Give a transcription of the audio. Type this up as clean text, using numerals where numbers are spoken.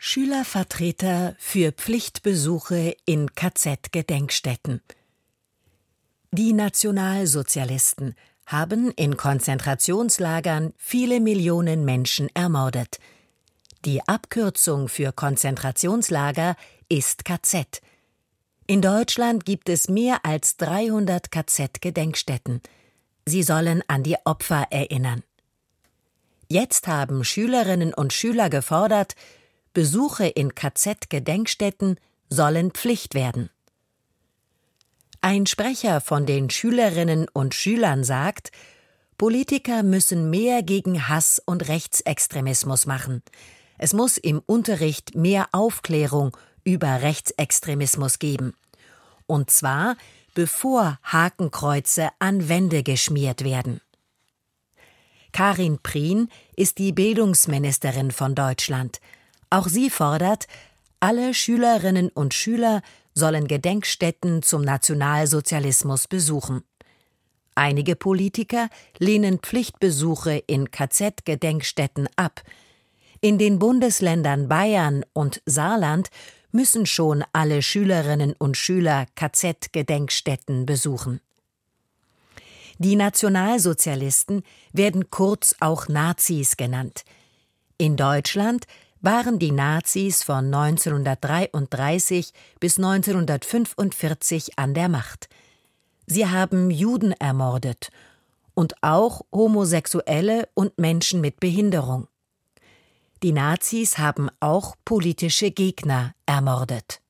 Schülervertreter für Pflichtbesuche in KZ-Gedenkstätten. Die Nationalsozialisten haben in Konzentrationslagern viele Millionen Menschen ermordet. Die Abkürzung für Konzentrationslager ist KZ. In Deutschland gibt es mehr als 300 KZ-Gedenkstätten. Sie sollen an die Opfer erinnern. Jetzt haben Schülerinnen und Schüler gefordert, Besuche in KZ-Gedenkstätten sollen Pflicht werden. Ein Sprecher von den Schülerinnen und Schülern sagt, Politiker müssen mehr gegen Hass und Rechtsextremismus machen. Es muss im Unterricht mehr Aufklärung über Rechtsextremismus geben. Und zwar, bevor Hakenkreuze an Wände geschmiert werden. Karin Prien ist die Bildungsministerin von Deutschland. Auch sie fordert, alle Schülerinnen und Schüler sollen Gedenkstätten zum Nationalsozialismus besuchen. Einige Politiker lehnen Pflichtbesuche in KZ-Gedenkstätten ab. In den Bundesländern Bayern und Saarland müssen schon alle Schülerinnen und Schüler KZ-Gedenkstätten besuchen. Die Nationalsozialisten werden kurz auch Nazis genannt. In Deutschland waren die Nazis von 1933 bis 1945 an der Macht. Sie haben Juden ermordet und auch Homosexuelle und Menschen mit Behinderung. Die Nazis haben auch politische Gegner ermordet.